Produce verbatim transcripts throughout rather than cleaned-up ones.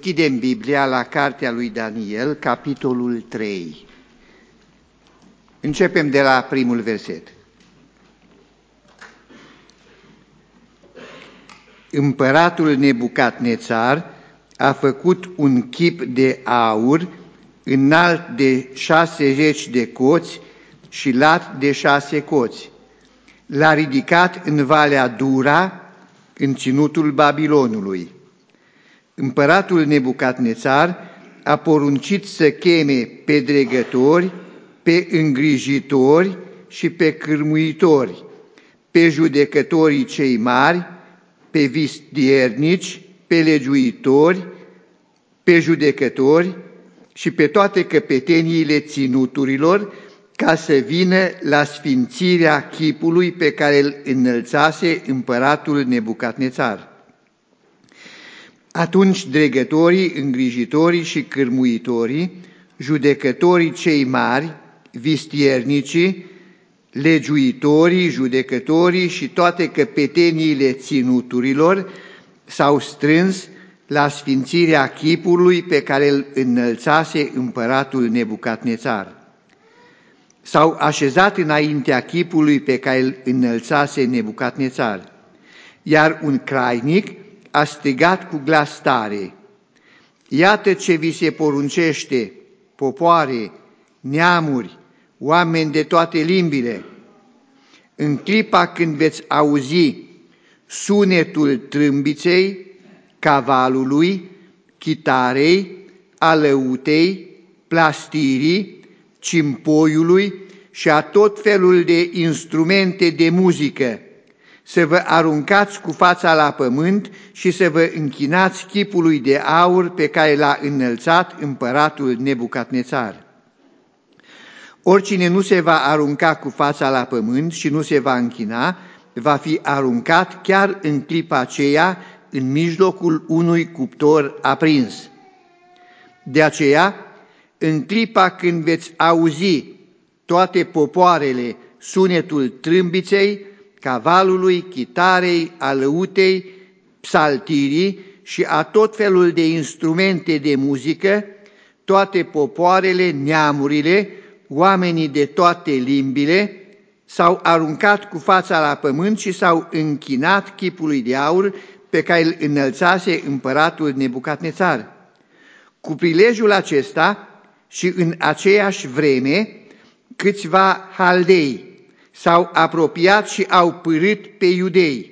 Deschidem Biblia la cartea lui Daniel, capitolul trei. Începem de la primul verset. Împăratul Nebucadnețar a făcut un chip de aur înalt de șase zeci de coți și lat de șase coți. L-a ridicat în Valea Dura, în ținutul Babilonului. Împăratul Nebucadnețar a poruncit să cheme pe dregători, pe îngrijitori și pe cârmuitori, pe judecătorii cei mari, pe vistiernici, pe legiuitori, pe judecători și pe toate căpeteniile ținuturilor, ca să vină la sfințirea chipului pe care îl înălțase împăratul Nebucadnețar. Atunci dregătorii, îngrijitorii și cârmuitorii, judecătorii cei mari, vistiernicii, legiuitorii, judecătorii și toate căpeteniile ținuturilor s-au strâns la sfințirea chipului pe care îl înălțase împăratul Nebucadnețar. S-au așezat înaintea chipului pe care îl înălțase Nebucadnețar, iar un crainic a strigat cu glas tare: Iată ce vi se poruncește, popoare, neamuri, oameni de toate limbile! În clipa când veți auzi sunetul trâmbiței, cavalului, chitarei, alăutei, plastirii, cimpoiului și a tot felul de instrumente de muzică, să vă aruncați cu fața la pământ și să vă închinați chipului de aur pe care l-a înălțat împăratul Nebucadnețar. Oricine nu se va arunca cu fața la pământ și nu se va închina, va fi aruncat chiar în clipa aceea în mijlocul unui cuptor aprins. De aceea, în clipa când veți auzi toate popoarele sunetul trâmbiței, cavalului, chitarei, alăutei, psaltirii și a tot felul de instrumente de muzică, toate popoarele, neamurile, oamenii de toate limbile s-au aruncat cu fața la pământ și s-au închinat chipului de aur pe care îl înălțase împăratul Nebucadnețar. Cu prilejul acesta și în aceeași vreme, câțiva haldei s-au apropiat și au pârât pe iudei.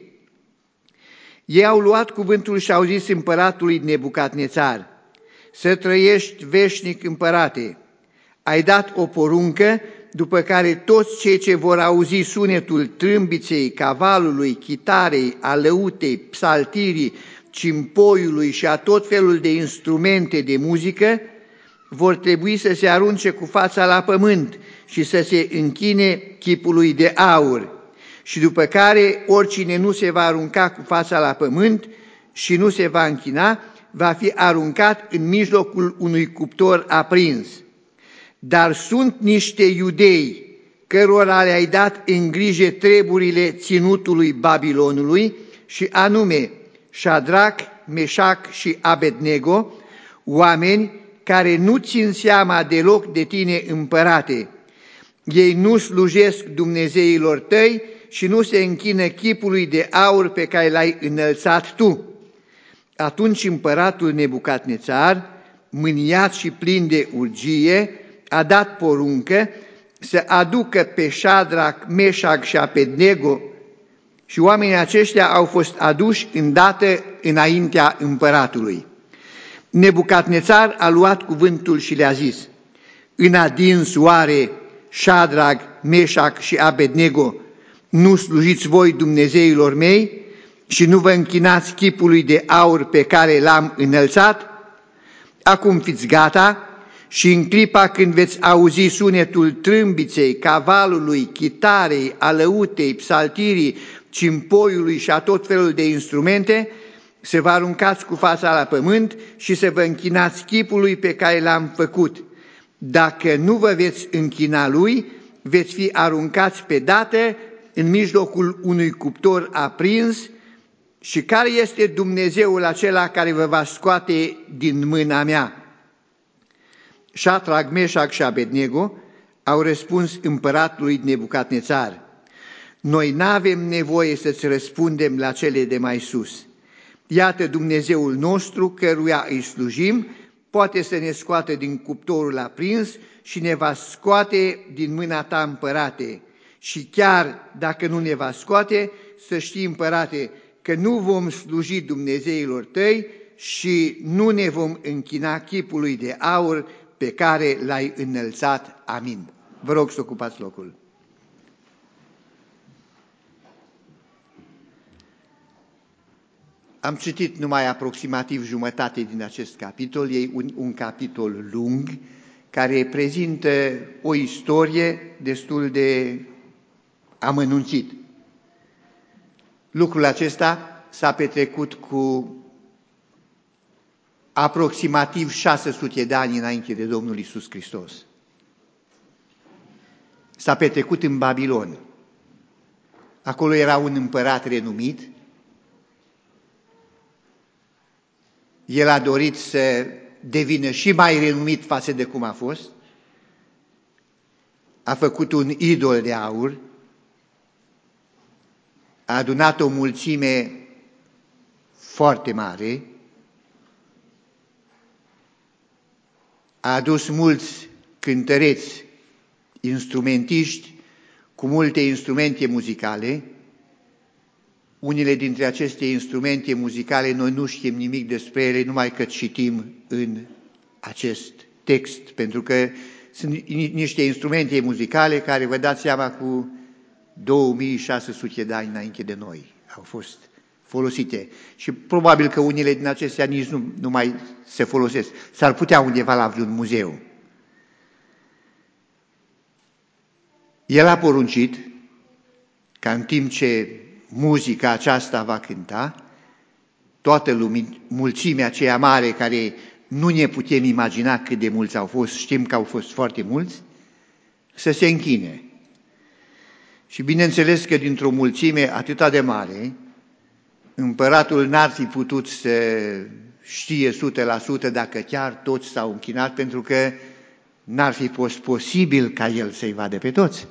Ei au luat cuvântul și au zis împăratului Nebucadnețar: Să trăiești veșnic, împărate! Ai dat o poruncă după care toți cei ce vor auzi sunetul trâmbiței, cavalului, chitarei, alăutei, psaltirii, cimpoiului și a tot felul de instrumente de muzică vor trebui să se arunce cu fața la pământ și să se închine chipului de aur, și după care oricine nu se va arunca cu fața la pământ și nu se va închina, va fi aruncat în mijlocul unui cuptor aprins. Dar sunt niște iudei cărora le-ai dat în grijă treburile ținutului Babilonului, și anume Șadrac, Meșac și Abednego, oameni care nu țin seama deloc de tine, împărate. Ei nu slujesc dumnezeilor tăi și nu se închină chipului de aur pe care l-ai înălțat tu. Atunci împăratul Nebucadnețar, mâniat și plin de urgie, a dat poruncă să aducă pe Șadrac, Meșac și Abednego, și oamenii aceștia au fost aduși îndată înaintea împăratului. Nebucadnețar a luat cuvântul și le-a zis: În adins oare, Șadrac, Meșac și Abednego, nu slujiți voi dumnezeilor mei și nu vă închinați chipului de aur pe care l-am înălțat? Acum fiți gata și în clipa când veți auzi sunetul trâmbiței, cavalului, chitarei, alăutei, psaltirii, cimpoiului și a tot felul de instrumente, să vă aruncați cu fața la pământ și să vă închinați chipului pe care l-am făcut. Dacă nu vă veți închina lui, veți fi aruncați pe dată în mijlocul unui cuptor aprins Și care este Dumnezeul acela care vă va scoate din mâna mea? Șadrac, Meșac și Abednego au răspuns împăratului Nebucadnețar: noi n-avem nevoie să-ți răspundem la cele de mai sus. Iată, Dumnezeul nostru, căruia îi slujim, poate să ne scoată din cuptorul aprins și ne va scoate din mâna ta, împărate. Și chiar dacă nu ne va scoate, să știi, împărate, că nu vom sluji Dumnezeilor tăi și nu ne vom închina chipului de aur pe care l-ai înălțat. Amin. Vă rog să ocupați locul. Am citit numai aproximativ jumătate din acest capitol. E un, un capitol lung care prezintă o istorie destul de amănunțit. Lucrul acesta s-a petrecut cu aproximativ șase sute de ani înainte de Domnul Iisus Hristos. S-a petrecut în Babilon. Acolo era un împărat renumit. El a dorit să devină și mai renumit față de cum a fost. A făcut un idol de aur. A adunat o mulțime foarte mare. A adus mulți cântăreți, instrumentiști cu multe instrumente muzicale. Unele dintre aceste instrumente muzicale noi nu știm nimic despre ele, numai că citim în acest text, pentru că sunt niște instrumente muzicale care, vă dați seama, cu două mii șase sute de ani înainte de noi au fost folosite. Și probabil că unele din acestea nici nu, nu mai se folosesc. S-ar putea undeva la vreun muzeu. El a poruncit ca în timp ce muzica aceasta va cânta, toată lumea, mulțimea aceea mare care nu ne putem imagina cât de mulți au fost, știm că au fost foarte mulți, să se închine. Și bineînțeles că dintr-o mulțime atâta de mare, împăratul n-ar fi putut să știe o sută la sută dacă chiar toți s-au închinat, pentru că n-ar fi fost posibil ca el să-i vadă pe toți.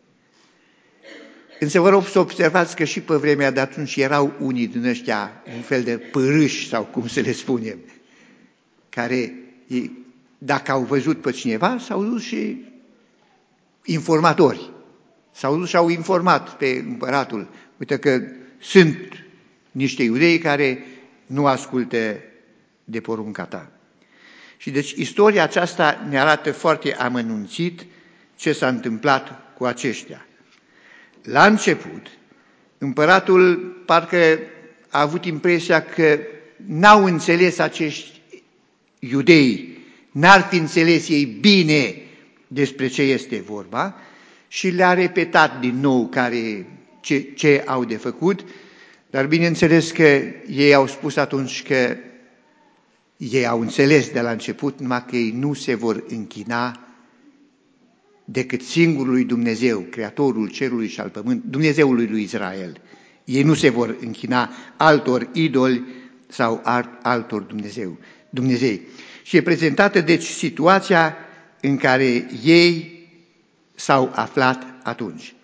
Însă vă rog să observați că și pe vremea de atunci erau unii din ăștia, un fel de părâși, sau cum să le spunem, care, dacă au văzut pe cineva, s-au dus și informatori. S-au dus și au informat pe împăratul. Uite că sunt niște iudei care nu ascultă de porunca ta. Și deci istoria aceasta ne arată foarte amănunțit ce s-a întâmplat cu aceștia. La început, împăratul parcă a avut impresia că n-au înțeles acești iudei, n-ar fi înțeles ei bine despre ce este vorba și le-a repetat din nou care, ce, ce au de făcut, dar bineînțeles că ei au spus atunci că ei au înțeles de la început numai că ei nu se vor închina decât singurului Dumnezeu, Creatorul cerului și al pământului, Dumnezeului lui Israel. Ei nu se vor închina altor idoli sau altor Dumnezeu, Dumnezei. Și e prezentată deci situația în care ei s-au aflat atunci.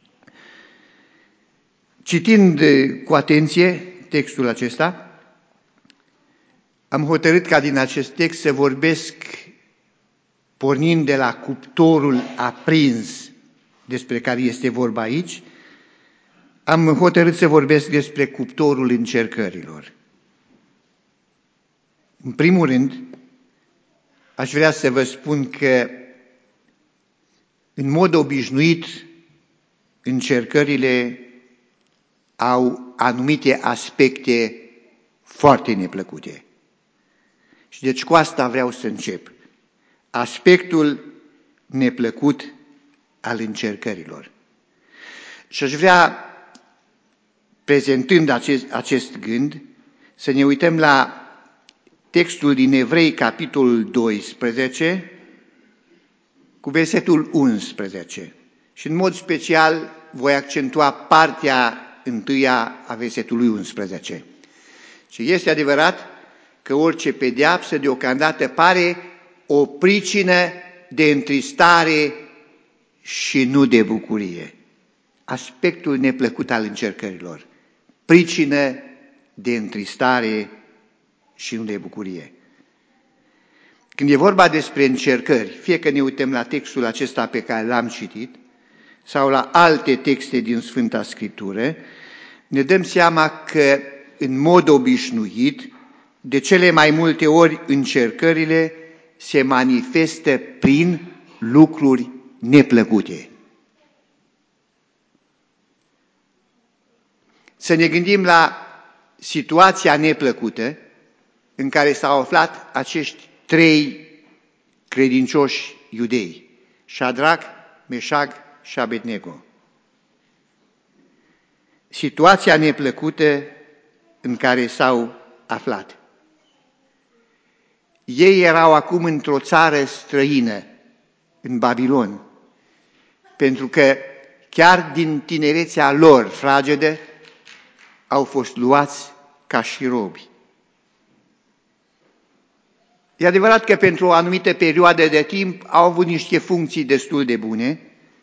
Citind cu atenție textul acesta, am hotărât ca din acest text să vorbesc pornind de la cuptorul aprins despre care este vorba aici. Am hotărât să vorbesc despre cuptorul încercărilor. În primul rând, aș vrea să vă spun că în mod obișnuit încercările au anumite aspecte foarte neplăcute. Și deci cu asta vreau să încep. Aspectul neplăcut al încercărilor. Și aș vrea, prezentând acest, acest gând, să ne uităm la textul din Evrei, capitolul doisprezece, cu versetul unsprezece. Și în mod special voi accentua partea întâia a versetului unsprezece. Și este adevărat că orice pedeapsă deocamdată pare o pricină de întristare și nu de bucurie. Aspectul neplăcut al încercărilor, pricină de întristare și nu de bucurie. Când e vorba despre încercări, fie că ne uităm la textul acesta pe care l-am citit, sau la alte texte din Sfânta Scriptură, ne dăm seama că, în mod obișnuit, de cele mai multe ori încercările se manifestă prin lucruri neplăcute. Să ne gândim la situația neplăcută în care s-au aflat acești trei credincioși iudei, Șadrac, Meșag și Abednego. Situația neplăcută în care s-au aflat. Ei erau acum într-o țară străină, în Babilon, pentru că chiar din tinerețea lor fragedă au fost luați ca și robi. E adevărat că pentru o anumită perioadă de timp au avut niște funcții destul de bune,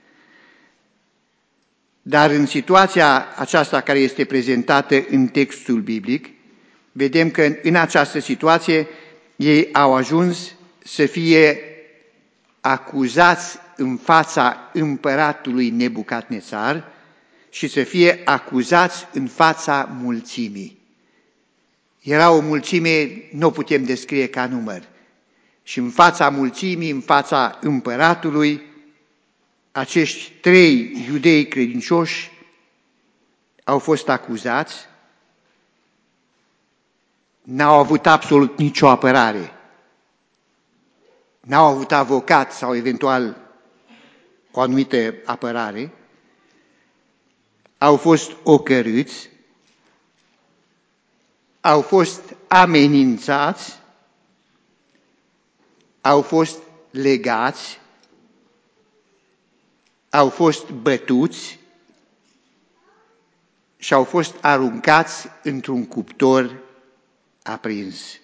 dar în situația aceasta care este prezentată în textul biblic, vedem că în această situație ei au ajuns să fie acuzați în fața împăratului Nebucadnețar și să fie acuzați în fața mulțimii. Era o mulțime, nu o putem descrie ca număr. Și în fața mulțimii, în fața împăratului, acești trei iudei credincioși au fost acuzați, n-au avut absolut nicio apărare, n-au avut avocat sau eventual o anumită apărare, au fost ocărâți, au fost amenințați, au fost legați, au fost bătuți și au fost aruncați într-un cuptor aprins.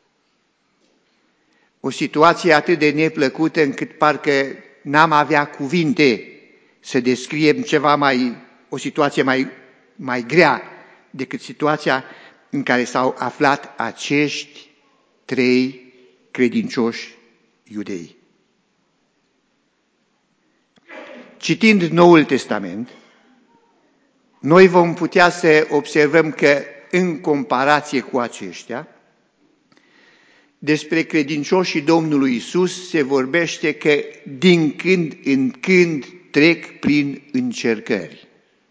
O situație atât de neplăcută încât parcă n-am avea cuvinte să descriem ceva mai, o situație mai, mai grea decât situația în care s-au aflat acești trei credincioși iudei. Citind Noul Testament, noi vom putea să observăm că, în comparație cu aceștia, despre credincioșii Domnului Iisus se vorbește că din când în când trec prin încercări.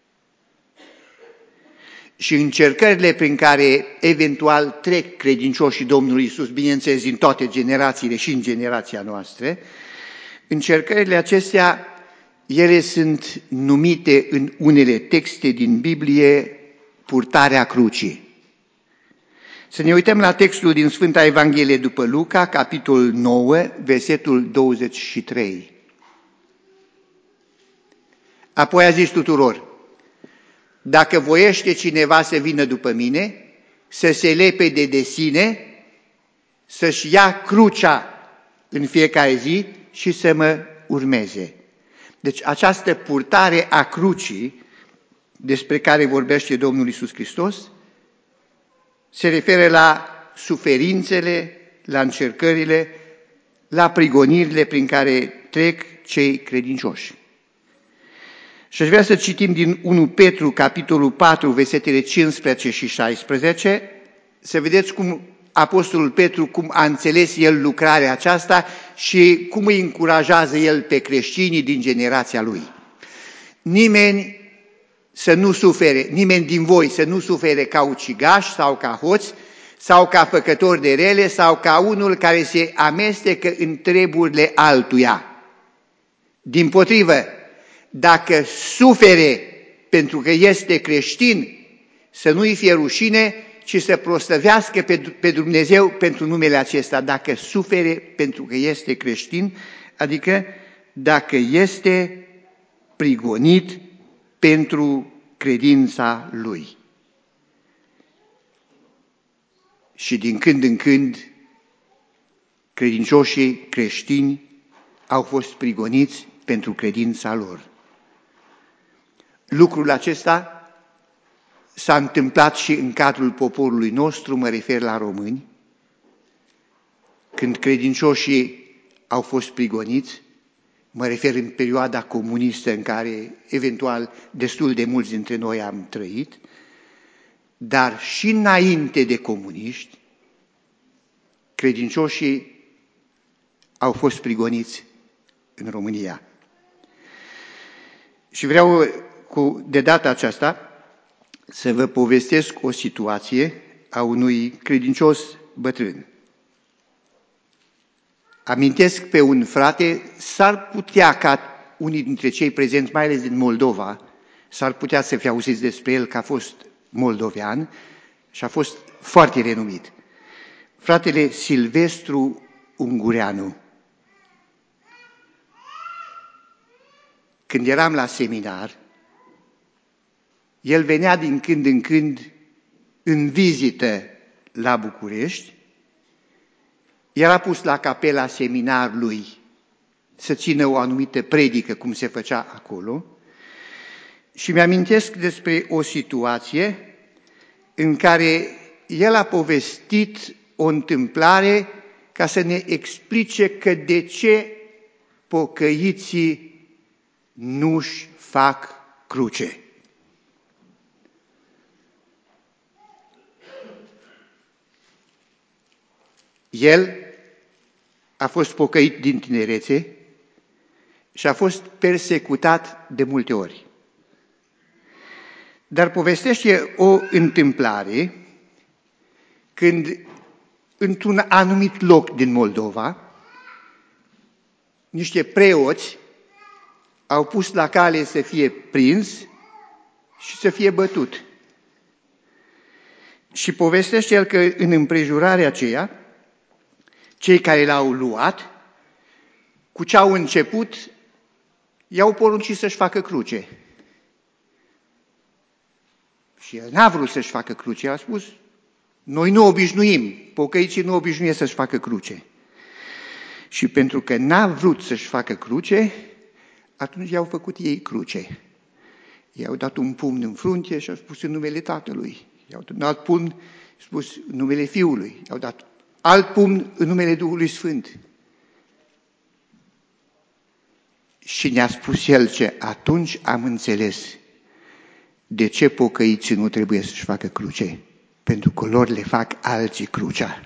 Și încercările prin care eventual trec credincioșii Domnului Iisus, bineînțeles din toate generațiile și în generația noastră, încercările acestea, ele sunt numite în unele texte din Biblie purtarea crucii. Să ne uităm la textul din Sfânta Evanghelie după Luca, capitolul nouă, versetul douăzeci și trei. Apoi a zis tuturor: dacă voiește cineva să vină după mine, să se lepede de sine, să-și ia crucea în fiecare zi și să mă urmeze. Deci această purtare a crucii despre care vorbește Domnul Iisus Hristos se referă la suferințele, la încercările, la prigonirile prin care trec cei credincioși. Și aș vrea să citim din unu Petru, capitolul patru, versetele cincisprezece și șaisprezece, să vedeți cum Apostolul Petru, cum a înțeles el lucrarea aceasta și cum îi încurajează el pe creștinii din generația lui. Nimeni să nu sufere, nimeni din voi să nu sufere ca ucigaș sau ca hoț sau ca făcător de rele sau ca unul care se amestecă în treburile altuia. Dimpotrivă, dacă sufere pentru că este creștin, să nu-i fie rușine, ci să proslăvească pe Dumnezeu pentru numele acesta. Dacă sufere pentru că este creștin, adică dacă este prigonit pentru credința lui. Și din când în când, credincioșii creștini au fost prigoniți pentru credința lor. Lucrul acesta s-a întâmplat și în cadrul poporului nostru, mă refer la români, când credincioșii au fost prigoniți, mă refer în perioada comunistă în care eventual destul de mulți dintre noi am trăit, dar și înainte de comuniști, credincioșii au fost prigoniți în România. Și vreau cu, de data aceasta să vă povestesc o situație a unui credincios bătrân. Amintesc pe un frate, s-ar putea ca unii dintre cei prezenți, mai ales din Moldova, s-ar putea să fie auziți despre el că a fost moldovean și a fost foarte renumit. Fratele Silvestru Ungureanu. Când eram la seminar, el venea din când în când în vizită la București, era pus la capela seminarului să țină o anumită predică, cum se făcea acolo, și mi-amintesc despre o situație în care el a povestit o întâmplare ca să ne explice că de ce pocăiții nu-și fac cruce. El a fost pocăit din tinerețe și a fost persecutat de multe ori. Dar povestește o întâmplare când, într-un anumit loc din Moldova, niște preoți au pus la cale să fie prins și să fie bătut. Și povestește el că în împrejurarea aceea, cei care l-au luat, cu ce au început, i-au poruncit să-și facă cruce. Și el n-a vrut să-și facă cruce, a spus, noi nu obișnuim, pocăiții nu obișnuie să-și facă cruce. Și pentru că n-a vrut să-și facă cruce, atunci i-au făcut ei cruce. I-au dat un pumn în frunte și au spus în numele Tatălui. I-au dat un alt pumn, spus în numele Fiului. I-au dat alt pumn în numele Duhului Sfânt. Și ne-a spus el ce atunci am înțeles de ce pocăiții nu trebuie să-și facă cruce. Pentru că lor le fac alții crucea.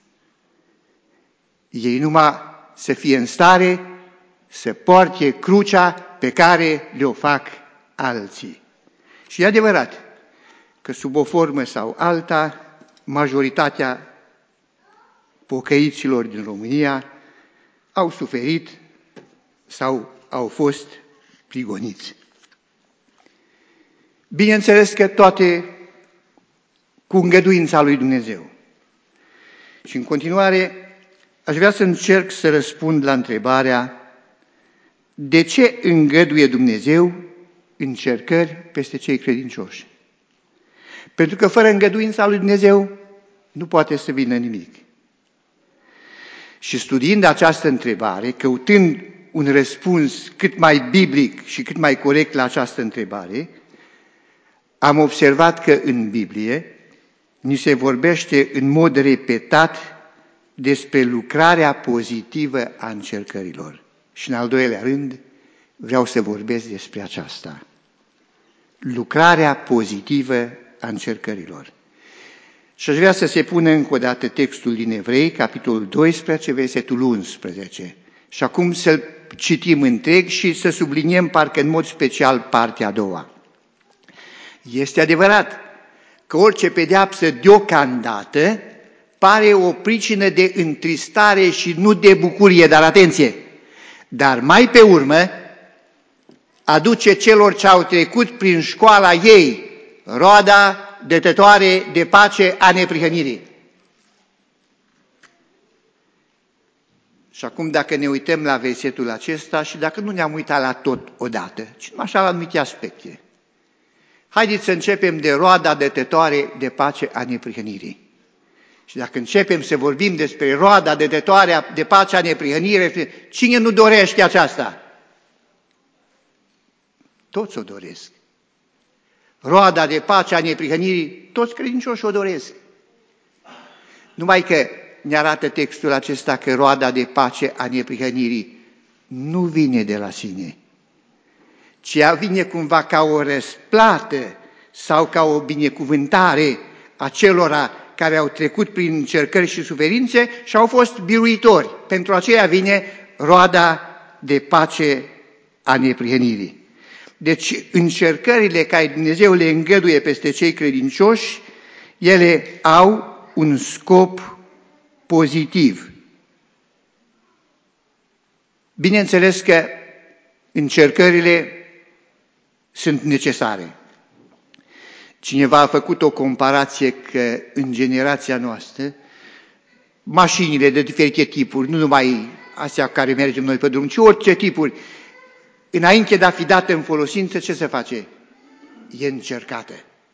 Ei numai să fie în stare să poarte crucea pe care le-o fac alții. Și e adevărat că sub o formă sau alta, majoritatea pocăiților din România au suferit sau au fost prigoniți. Bineînțeles că toate cu îngăduința lui Dumnezeu. Și în continuare aș vrea să încerc să răspund la întrebarea de ce îngăduie Dumnezeu încercări peste cei credincioși? Pentru că fără îngăduința lui Dumnezeu nu poate să vină nimic. Și studiind această întrebare, căutând un răspuns cât mai biblic și cât mai corect la această întrebare, am observat că în Biblie ni se vorbește în mod repetat despre lucrarea pozitivă a încercărilor. Și în al doilea rând, vreau să vorbesc despre aceasta. Lucrarea pozitivă a încercărilor. Și aș vrea să se pună încă o dată textul din Evrei, capitolul doisprezece, versetul unsprezece. Și acum să-l citim întreg și să subliniem parcă în mod special partea a doua. Este adevărat că orice pedeapsă deocamdată pare o pricină de întristare și nu de bucurie, dar atenție! Dar mai pe urmă aduce celor ce au trecut prin școala ei roada dătătoare de pace a neprihănirii. Și acum dacă ne uităm la versetul acesta și dacă nu ne-am uitat la tot odată, ci numai așa la anumite aspecte, Haideți să începem de roada dătătoare de pace a neprihănirii. Și dacă începem să vorbim despre roada dătătoare de pace a neprihănirii, cine nu dorește aceasta? Toți o doresc. Roada de pace a neprihănirii, toți credincioși o doresc. Numai că ne arată textul acesta că roada de pace a neprihănirii nu vine de la sine, ci ea vine cumva ca o răsplată sau ca o binecuvântare a celora care au trecut prin încercări și suferințe și au fost biruitori. Pentru aceea vine roada de pace a neprihănirii. Deci încercările care Dumnezeu le îngăduie peste cei credincioși, ele au un scop pozitiv. Bineînțeles că încercările sunt necesare. Cineva a făcut o comparație că în generația noastră mașinile de diferite tipuri, nu numai astea care mergem noi pe drum, ci orice tipuri, înainte de a fi dată în folosință, ce se face? E încercată.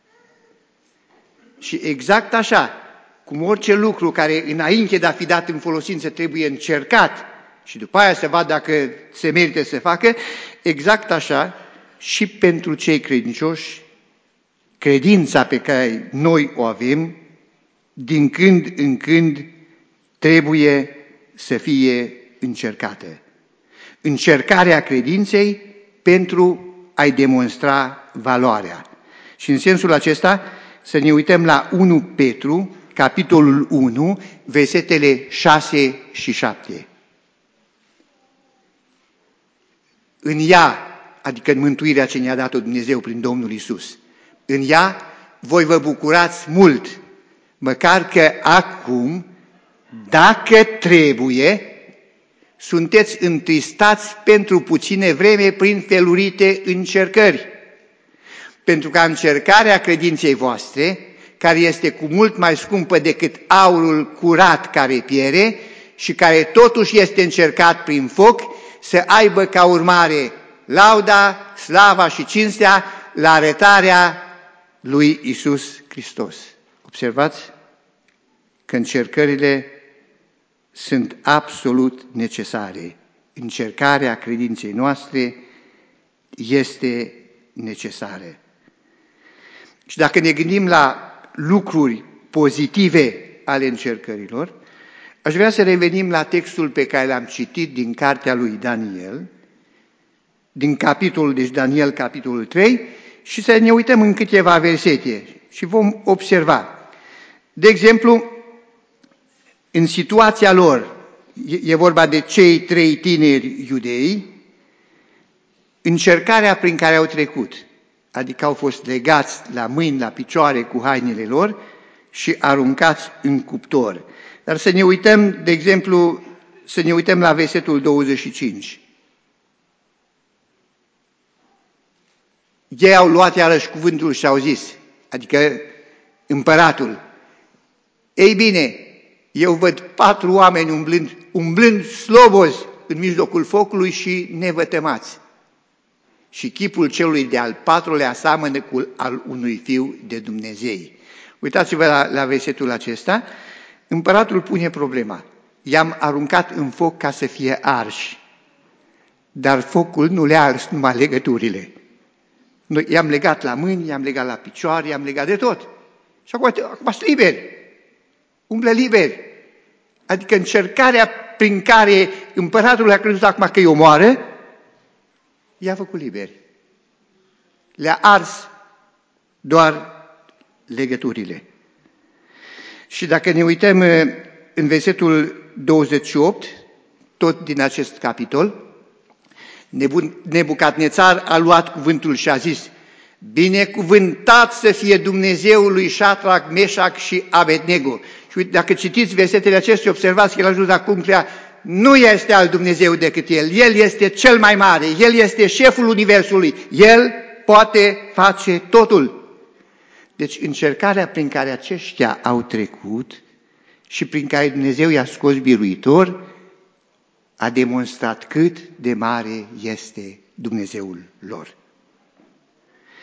Și exact așa, cum orice lucru care înainte de a fi dat în folosință trebuie încercat și după aia se vadă dacă se merită să facă, exact așa și pentru cei credincioși, credința pe care noi o avem, din când în când trebuie să fie încercată. Încercarea credinței pentru a-i demonstra valoarea. Și în sensul acesta să ne uităm la unu Petru, capitolul unu, versetele șase și șapte. În ea, adică în mântuirea ce ne-a dat-o Dumnezeu prin Domnul Iisus, în ea voi vă bucurați mult, măcar că acum, dacă trebuie, sunteți întristați pentru puține vreme prin felurite încercări. Pentru ca încercarea credinței voastre, care este cu mult mai scumpă decât aurul curat care piere și care totuși este încercat prin foc, să aibă ca urmare lauda, slava și cinstea la arătarea lui Iisus Hristos. Observați că încercările sunt absolut necesare. Încercarea credinței noastre este necesară. Și dacă ne gândim la lucruri pozitive ale încercărilor, aș vrea să revenim la textul pe care l-am citit din cartea lui Daniel, din capitolul, deci Daniel, capitolul trei, și să ne uităm în câteva versete și vom observa. De exemplu, în situația lor, e vorba de cei trei tineri iudei, încercarea prin care au trecut, adică au fost legați la mâini, la picioare cu hainele lor și aruncați în cuptor. Dar să ne uităm, de exemplu, să ne uităm la versetul douăzeci și cinci. Ei au luat iarăși cuvântul și au zis, adică împăratul, ei bine, eu văd patru oameni umblând, umblând slobozi în mijlocul focului și nevătămați. Și chipul celui de-al patrulea seamănă cu al unui fiu de Dumnezei. Uitați-vă la, la versetul acesta. Împăratul pune problema. I-am aruncat în foc ca să fie arși, dar focul nu le-a ars numai legăturile. Noi i-am legat la mâini, i-am legat la picioare, i-am legat de tot. Și acum, acum sunt liberi. Umblă liberi. Adică încercarea prin care împăratul a crezut acum că îi omoară, i-a făcut liberi. Le-a ars doar legăturile. Și dacă ne uităm în versetul douăzeci și opt, tot din acest capitol, Nebucadnețar a luat cuvântul și a zis, binecuvântat să fie Dumnezeul lui Șadrac, Meșac și Abednego. Și dacă citiți versetele acestea, observați că el a ajuns la concluzia, nu este alt Dumnezeu decât El, El este cel mai mare, El este șeful universului, El poate face totul. Deci încercarea prin care aceștia au trecut și prin care Dumnezeu i-a scos biruitor, a demonstrat cât de mare este Dumnezeul lor.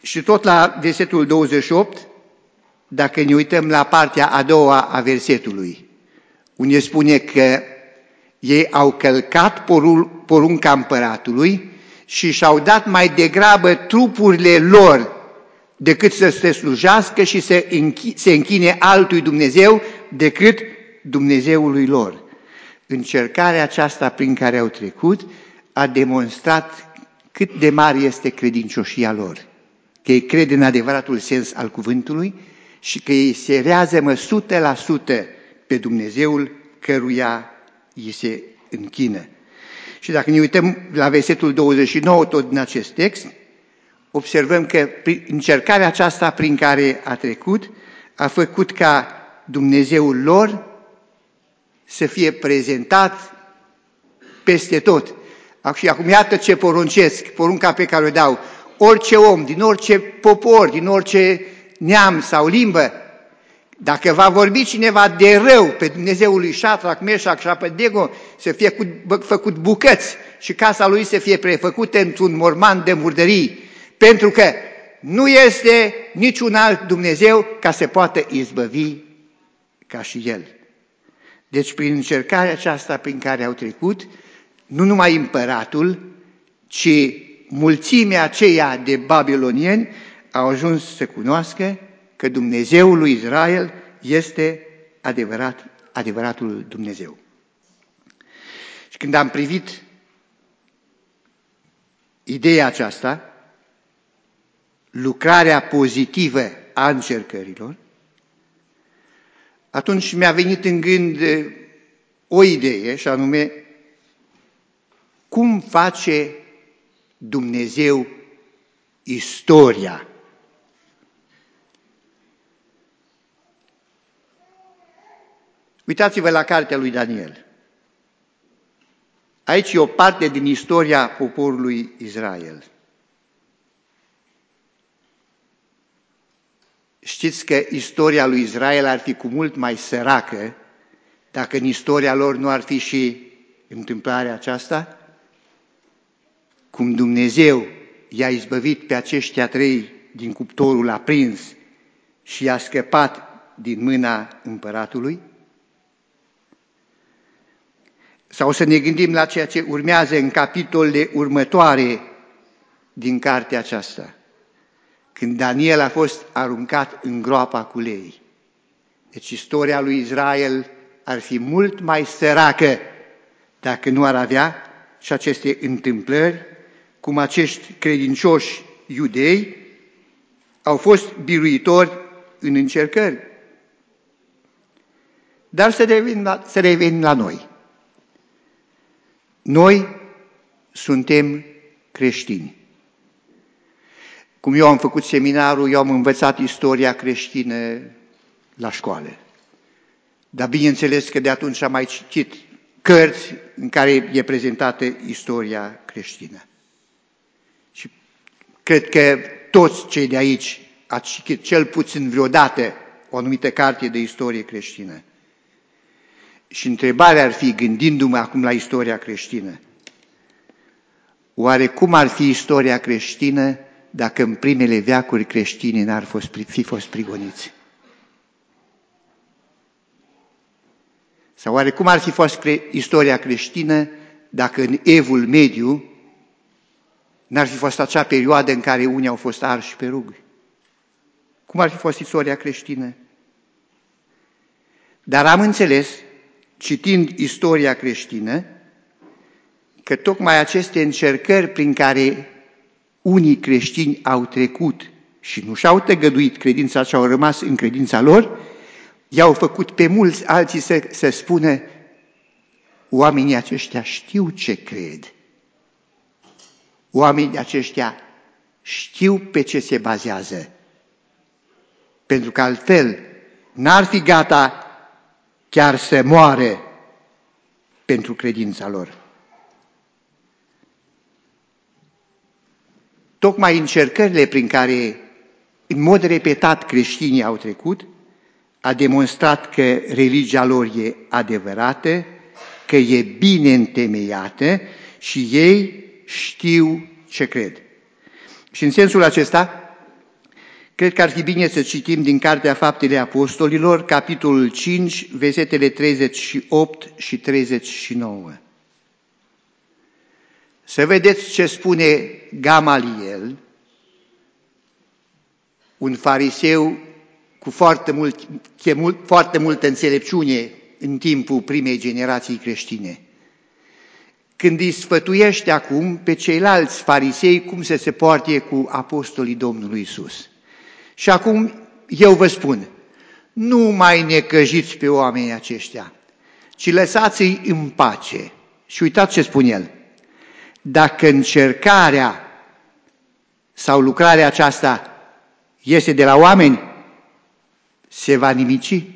Și tot la versetul douăzeci și opt, dacă ne uităm la partea a doua a versetului, unde spune că ei au călcat porunca împăratului și și-au dat mai degrabă trupurile lor decât să se slujească și să se închine altui Dumnezeu decât Dumnezeului lor. Încercarea aceasta prin care au trecut a demonstrat cât de mare este credincioșia lor, că ei cred în adevăratul sens al cuvântului și că ei se reazămă o sută la sută pe Dumnezeul căruia îi se închină. Și dacă ne uităm la versetul douăzeci și nouă tot din acest text, observăm că încercarea aceasta prin care a trecut a făcut ca Dumnezeul lor să fie prezentat peste tot. Și acum iată ce poruncesc, porunca pe care o dau. Orice om, din orice popor, din orice neam sau limbă, dacă va vorbi cineva de rău pe Dumnezeul lui Șadrac, Meșac și Abednego, să fie făcut bucăți și casa lui să fie prefăcută într-un morman de murdării, pentru că nu este niciun alt Dumnezeu ca să poată izbăvi ca și El. Deci prin încercarea aceasta prin care au trecut, nu numai împăratul, ci mulțimea aceea de babilonieni au ajuns să cunoască că Dumnezeul lui Israel este adevărat, adevăratul Dumnezeu. Și când am privit ideea aceasta, lucrarea pozitivă a încercărilor, atunci mi-a venit în gând o idee, și anume, cum face Dumnezeu istoria? Uitați-vă la cartea lui Daniel. Aici e o parte din istoria poporului Israel. Știți că istoria lui Israel ar fi cu mult mai săracă dacă în istoria lor nu ar fi și întâmplarea aceasta? Cum Dumnezeu i-a izbăvit pe aceștia trei din cuptorul aprins și i-a scăpat din mâna împăratului? Sau să ne gândim la ceea ce urmează în capitolele următoare din cartea aceasta, când Daniel a fost aruncat în groapa cu lei. Deci istoria lui Israel ar fi mult mai săracă dacă nu ar avea și aceste întâmplări, cum acești credincioși iudei au fost biruitori în încercări. Dar să revenim la, să revenim la noi. Noi suntem creștini. Cum eu am făcut seminarul, eu am învățat istoria creștină la școală. Dar bineînțeles că de atunci am mai citit cărți în care e prezentată istoria creștină. Și cred că toți cei de aici ați citit cel puțin vreodată o anumită carte de istorie creștină. Și întrebarea ar fi, gândindu-mă acum la istoria creștină, oare cum ar fi istoria creștină dacă în primele veacuri creștinii n-ar fi fost prigoniți? Sau oare cum ar fi fost cre- istoria creștină dacă în Evul Mediu n-ar fi fost acea perioadă în care unii au fost arși pe rug? Cum ar fi fost istoria creștină? Dar am înțeles, citind istoria creștină, că tocmai aceste încercări prin care unii creștini au trecut și nu și-au tăgăduit credința și au rămas în credința lor, i-au făcut pe mulți alții să, să spună, oamenii aceștia știu ce cred. Oamenii aceștia știu pe ce se bazează. Pentru că altfel n-ar fi gata chiar să moare pentru credința lor. Tocmai încercările prin care în mod repetat creștinii au trecut, a demonstrat că religia lor e adevărată, că e bine întemeiată și ei știu ce cred. Și în sensul acesta, Cred că ar fi bine să citim din Cartea Faptele Apostolilor, capitolul cinci, versetele treizeci și opt și treizeci și nouă. Să vedeți ce spune Gamaliel, un fariseu cu foarte, mult, foarte multă înțelepciune în timpul primei generații creștine, când îi sfătuiește acum pe ceilalți farisei cum să se poarte cu apostolii Domnului Iisus. Și acum eu vă spun, nu mai necăjiți pe oamenii aceștia, ci lăsați-i în pace. Și uitați ce spune el. Dacă încercarea sau lucrarea aceasta este de la oameni, se va nimici.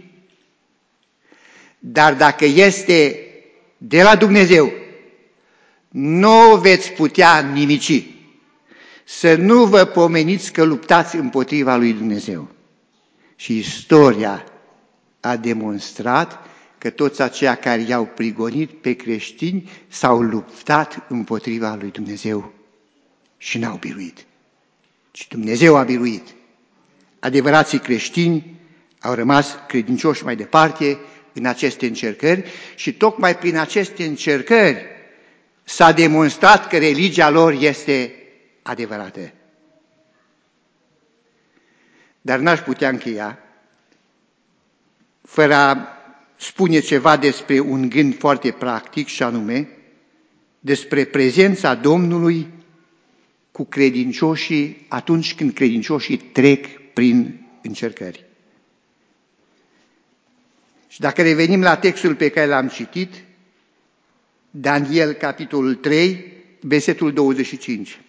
Dar dacă este de la Dumnezeu, nu veți putea nimici. Să nu vă pomeniți că luptați împotriva lui Dumnezeu. Și istoria a demonstrat că toți aceia care i-au prigonit pe creștini s-au luptat împotriva lui Dumnezeu și n-au biruit. Și Dumnezeu a biruit. Adevărații creștini au rămas credincioși mai departe în aceste încercări și tocmai prin aceste încercări s-a demonstrat că religia lor este adevărată. Dar n-aș putea încheia fără a spune ceva despre un gând foarte practic și anume despre prezența Domnului cu credincioșii atunci când credincioșii trec prin încercări. Și dacă revenim la textul pe care l-am citit, Daniel, capitolul trei, versetul douăzeci și cinci.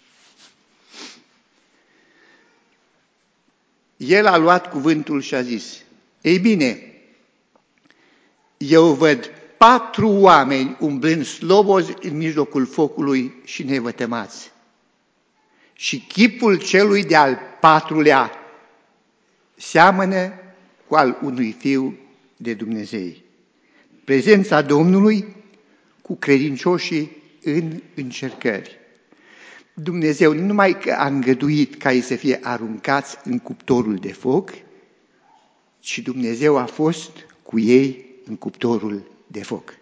El a luat cuvântul și a zis, ei bine, eu văd patru oameni umblând slobozi în mijlocul focului și nevătămați. Și chipul celui de-al patrulea seamănă cu al unui fiu de Dumnezeu. Prezența Domnului cu credincioșii în încercări. Dumnezeu nu numai că a îngăduit ca ei să fie aruncați în cuptorul de foc, ci Dumnezeu a fost cu ei în cuptorul de foc.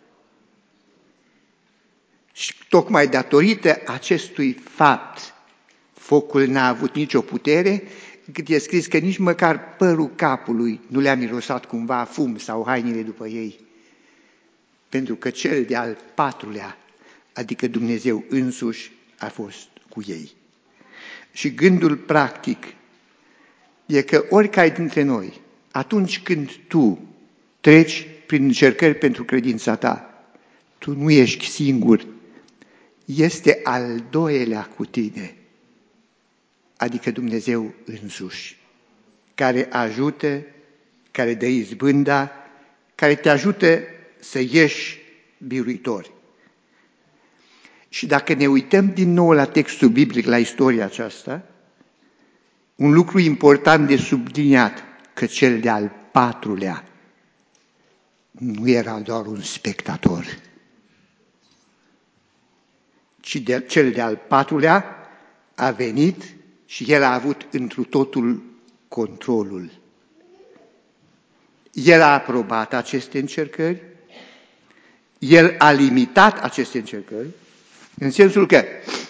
Și tocmai datorită acestui fapt, focul n-a avut nicio putere, încât e scris că nici măcar părul capului nu le-a mirosat cumva fum sau hainele după ei. Pentru că cel de-al patrulea, adică Dumnezeu însuși, a fost cu ei. Și gândul practic e că oricare dintre noi, atunci când tu treci prin încercări pentru credința ta, tu nu ești singur, este al doilea cu tine, adică Dumnezeu însuși, care ajută, care dă izbânda, care te ajută să ieși biruitor. Și dacă ne uităm din nou la textul biblic, la istoria aceasta, un lucru important de subliniat, că cel de-al patrulea nu era doar un spectator, ci de, cel de-al patrulea a venit și el a avut întru totul controlul. El a aprobat aceste încercări, el a limitat aceste încercări, în sensul că,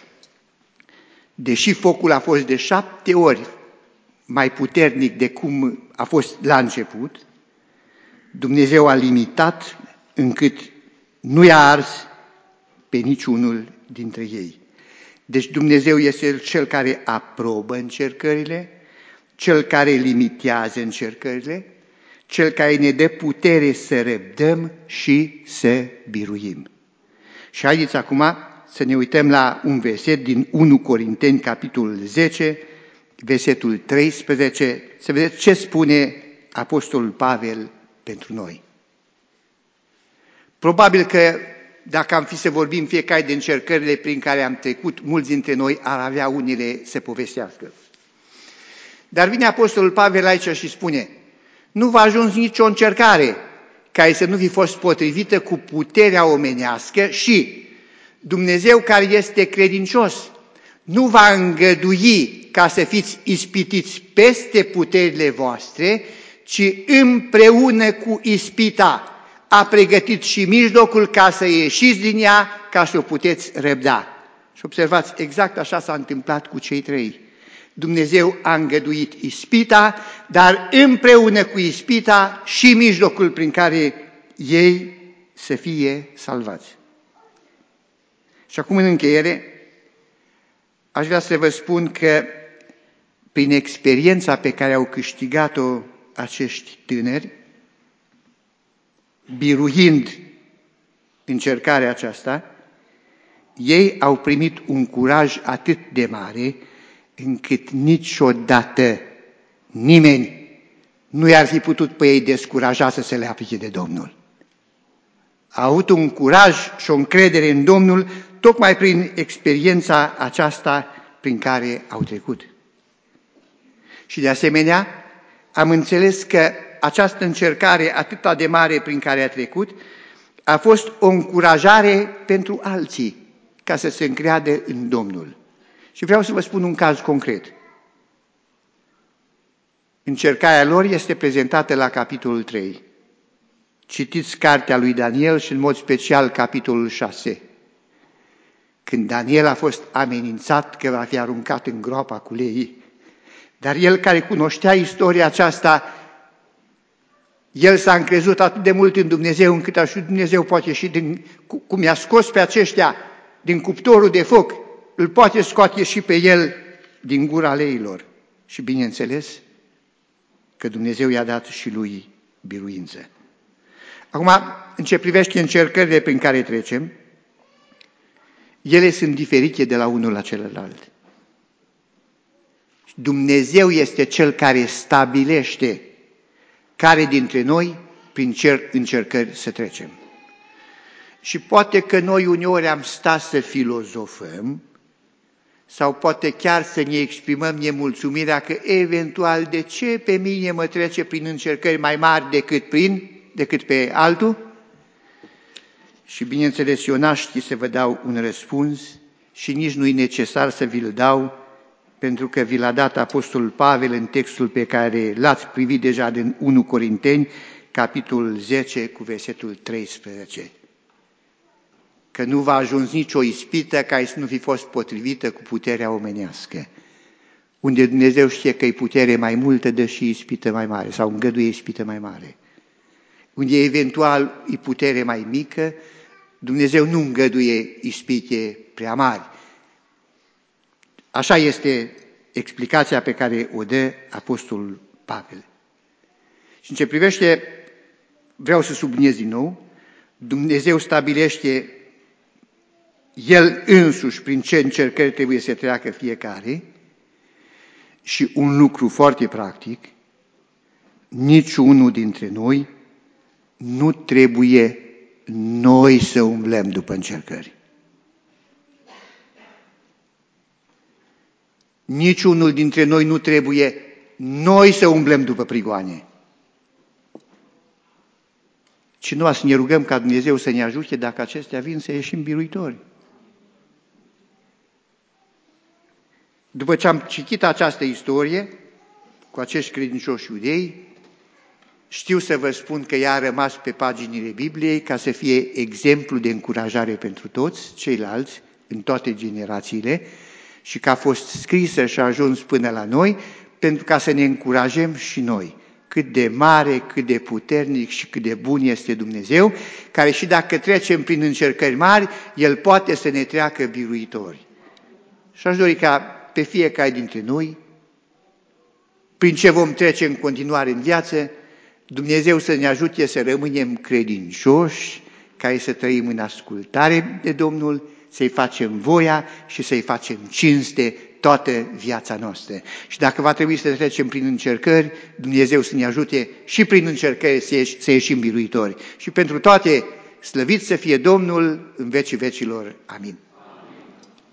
deși focul a fost de șapte ori mai puternic de cum a fost la început, Dumnezeu a limitat încât nu i-a ars pe niciunul dintre ei. Deci Dumnezeu este Cel care aprobă încercările, Cel care limitează încercările, Cel care ne dă putere să răbdăm și să biruim. Și haideți acum să ne uităm la un verset din unu Corinteni, capitolul zece, versetul treisprezece, să vedeți ce spune Apostolul Pavel pentru noi. Probabil că dacă am fi să vorbim fiecare de încercările prin care am trecut, mulți dintre noi ar avea unele să povestească. Dar vine Apostolul Pavel aici și spune, nu v-a ajuns nicio încercare care să nu fi fost potrivită cu puterea omenească și Dumnezeu care este credincios nu va îngădui ca să fiți ispitiți peste puterile voastre, ci împreună cu ispita a pregătit și mijlocul ca să ieșiți din ea, ca să o puteți răbda. Și observați, exact așa s-a întâmplat cu cei trei. Dumnezeu a îngăduit ispita, dar împreună cu ispita și mijlocul prin care ei să fie salvați. Și acum, în încheiere, aș vrea să vă spun că prin experiența pe care au câștigat-o acești tânări, biruind încercarea aceasta, ei au primit un curaj atât de mare încât niciodată nimeni nu i-ar fi putut pe ei descuraja să se le aplice de Domnul. Au avut un curaj și o încredere în Domnul tocmai prin experiența aceasta prin care au trecut. Și de asemenea, am înțeles că această încercare atât de mare prin care a trecut a fost o încurajare pentru alții ca să se încreadă în Domnul. Și vreau să vă spun un caz concret. Încercarea lor este prezentată la capitolul trei. Citiți cartea lui Daniel și în mod special capitolul șase. Când Daniel a fost amenințat că va fi aruncat în groapa cu leii, dar el care cunoștea istoria aceasta, el s-a încrezut atât de mult în Dumnezeu, încât a știut Dumnezeu poate și din, cum i-a scos pe aceștia din cuptorul de foc, îl poate scoate și pe el din gura leilor. Și bineînțeles că Dumnezeu i-a dat și lui biruință. Acum, în ce privește încercările prin care trecem, ele sunt diferite de la unul la celălalt. Dumnezeu este Cel care stabilește care dintre noi, prin ce încercări să trecem. Și poate că noi uneori am stat să filozofăm, sau poate chiar să ne exprimăm nemulțumirea că eventual de ce pe mine mă trece prin încercări mai mari decât, prin, decât pe altul? Și bineînțeles, eu n-aș ști să vă dau un răspuns și nici nu e necesar să vi-l dau, pentru că vi l-a dat Apostolul Pavel în textul pe care l-ați privit deja din unu Corinteni, capitolul zece, cu versetul treisprezece. Că nu va ajuns nicio ispită care să nu fi fost potrivită cu puterea omenească. Unde Dumnezeu știe că e putere mai multă, dă și ispită mai mare, sau îngăduie ispită mai mare. Unde eventual e putere mai mică, Dumnezeu nu îngăduie ispite prea mari. Așa este explicația pe care o dă Apostolul Pavel. Și în ce privește, vreau să subliniez din nou, Dumnezeu stabilește El însuși prin ce încercări trebuie să treacă fiecare și un lucru foarte practic, niciunul dintre noi nu trebuie noi să umblăm după încercări. Niciunul dintre noi nu trebuie noi să umblăm după prigoane. Ci nu să ne rugăm ca Dumnezeu să ne ajute dacă acestea vin să ieșim biruitori. După ce am citit această istorie cu acești credincioși iudei, știu să vă spun că ea a rămas pe paginile Bibliei ca să fie exemplu de încurajare pentru toți ceilalți, în toate generațiile, și că a fost scrisă și a ajuns până la noi, pentru ca să ne încurajăm și noi. Cât de mare, cât de puternic și cât de bun este Dumnezeu, care și dacă trecem prin încercări mari, El poate să ne treacă biruitori. Și aș dori ca pe fiecare dintre noi, prin ce vom trece în continuare în viață, Dumnezeu să ne ajute să rămânem credincioși, care să trăim în ascultare de Domnul, să-i facem voia și să-i facem cinste toată viața noastră. Și dacă va trebui să trecem prin încercări, Dumnezeu să ne ajute și prin încercări să, ieși, să ieșim biruitori. Și pentru toate, slăvit să fie Domnul în vecii vecilor. Amin.